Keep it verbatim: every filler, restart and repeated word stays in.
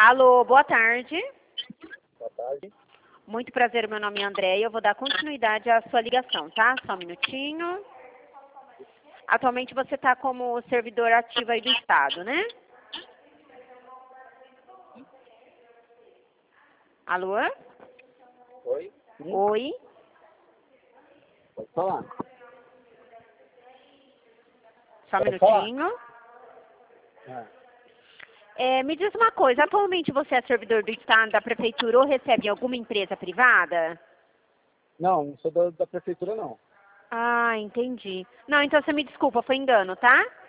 Alô, boa tarde. Boa tarde. Muito prazer, meu nome é Andréia. Eu vou dar continuidade à sua ligação, tá? Só um minutinho. Atualmente você está como servidor ativo aí do Estado, né? Alô? Oi? Sim? Oi? Pode falar. Só um Pode falar. minutinho. Ah. É, me diz uma coisa, atualmente você é servidor do Estado, da Prefeitura ou recebe em alguma empresa privada? Não, não sou da, da prefeitura, não. Ah, entendi. Não, então você me desculpa, foi engano, tá?